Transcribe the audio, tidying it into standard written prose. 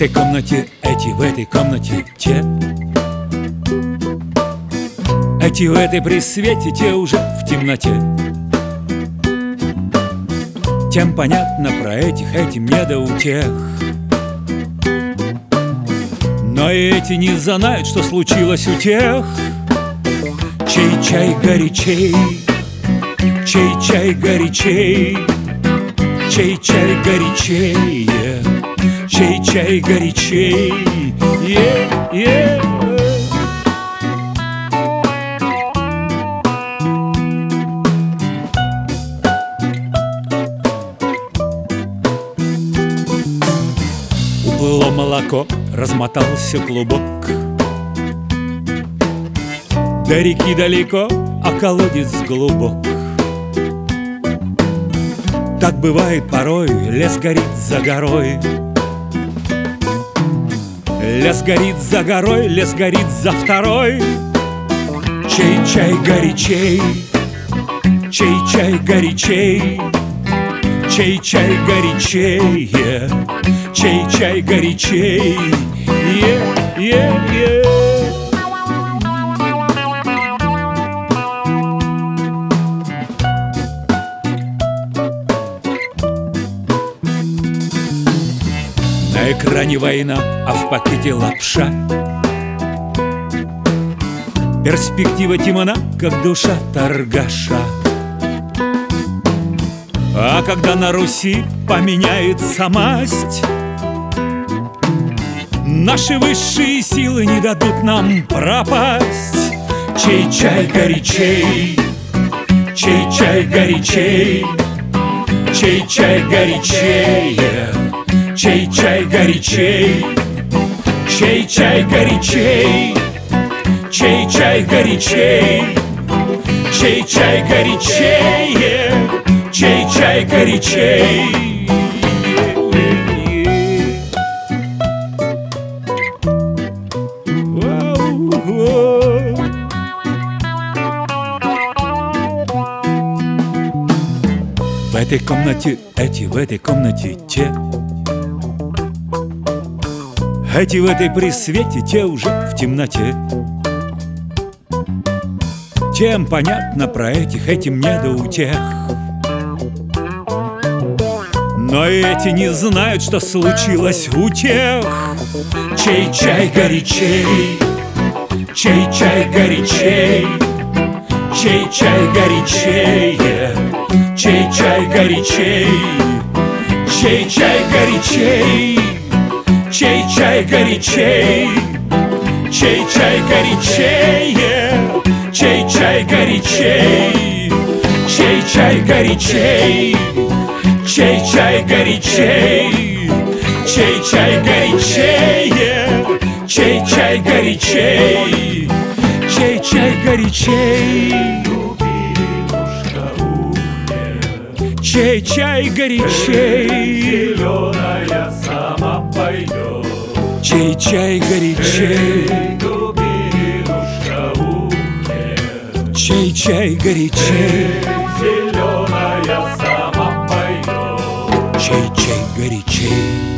этой комнате эти, в этой комнате те. Эти в этой при свете, те уже в темноте. Тем понятно про этих, этим не до утех. Но и эти не знают, что случилось у тех, чей чай горячей, чей чай горячей, чей чай горячее, чей чай горячей. Уплыло молоко, размотался клубок. До реки далеко, а колодец глубок. Так бывает порой, лес горит за горой. Лес горит за горой, лес горит за второй. Чей чай горячей, чей чай горячей, чей чай горячее, чей чай горячей. На экране война, а в пакете лапша. Перспектива темна, как душа торгаша. А когда на Руси поменяется масть, наши высшие силы не дадут нам пропасть. Чей чай горячей, чей чай горячей, чей чай горячее, чей чай горячей, чей чай горячей, чей чай горячей, чей чай горячее, чей чай горячей. В этой комнате эти, в этой комнате те. Эти в этой при свете, те уже в темноте. Тем понятно про этих, этим не до утех. Но и эти не знают, что случилось у тех. Чей чай горячей, чей чай горячей, чей чай горячее, чей чай горячей, чей чай горячей, чей чай горячей, чей чай горячее, чей чай горячей, чей чай горячей, чей чай горячей, чей чай горячее, чей чай горячей, чей чай горячей, чей чай горячей, зеленая сама пойдет, чей чай горячей, дубинушка в ухе, чей чай горячей, зеленая сама пойдет, чей чай горячей.